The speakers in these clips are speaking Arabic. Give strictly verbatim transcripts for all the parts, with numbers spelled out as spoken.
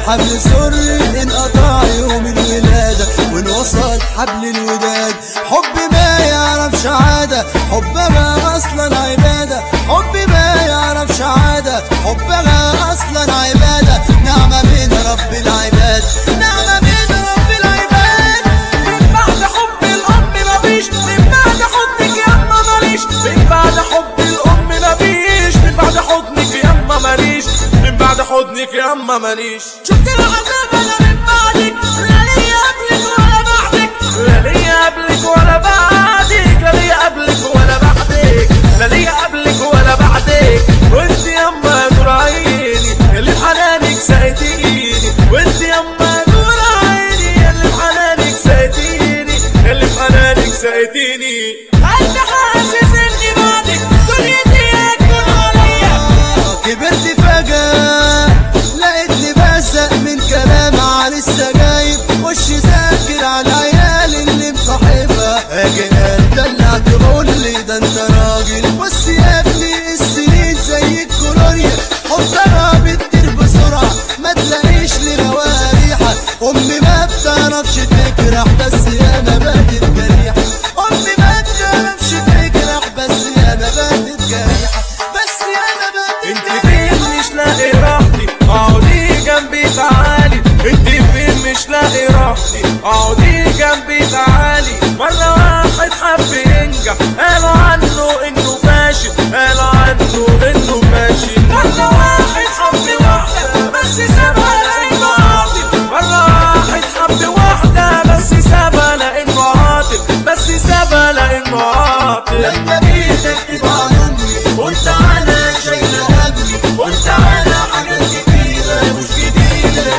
حبل سري انقطع يوم الولادة وانوصل حبل الوداد. حب ما يعرفش عادة، حبها اصلا عبادة. حب ما يعرفش عادة، حبها اصلا عبادة. نعمة من رب العباد، نعمة من رب العباد. من بعد حب الام مفيش، من بعد حضنك يا اما ماليش. من بعد حب الام مفيش، من بعد حضنك يا اما ماليش. من بعد حضنك يا اما ماليش. شفت العذاب انا من بعدك، لا ليا قبلك ولا بعدك. لا ليا قبلك ولا بعدك، لا ليا قبلك ولا بعدك. لا ليا قبلك ولا بعدك. وانت ياما نور عيني اللي بحنانك سقيتيني. وانت ياما نور عيني اللي بحنانك سقيتيني. اللي بحنانك سقيتيني. قلبي حاسس اني بعدك دنيتي هتكون عليا. كبرت فجأة لقيتني بزق من كلام عن السجاير. خش ذاكر على العيال اللي مصاحبها. اجي اتدلع تقول لي ده انت راجل. بص يا ابني السنين زي الكولونيا، حطها بتطير بسرعة ما تلاقيش لغواها ريحة. امي ما بتعرفش تجرح بس انا بقيت جريحة. امي ما بتعرفش تجرح بس انا بقيت جريحة. بس انا بقيت انت فين مش لاقي راحتي، اقعدي جنبي تعالي. انت فين مش لاقي راحتي، اقعدي جنبي تعالي. مرة واحد حب ينجح قالوا عنه انه فاشل، قالوا عنه انه فاشل. مرة واحد حب واحدة بس سابها لانه عاطل. مرة واحد حب واحدة بس سابها لانه عاطل. بس سابها لانه عاطل. لما جيت اكتب عن امي قلت انا شايله همي. قلت انا حاجات كتيره مش جديده.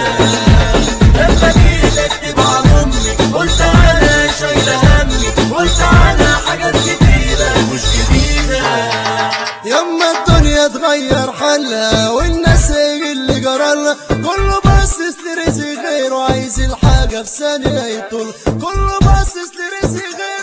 لما جيت اكتب عن امي قلت انا شايله همي. قلت انا حاجات كتيره مش جديده. يما الدنيا اتغير حالها والناس ايه اللي جرالها. كله باصص لرزق غيره، عايز الحاجه في ثانيه يطول. كله باصص لرزق غيره.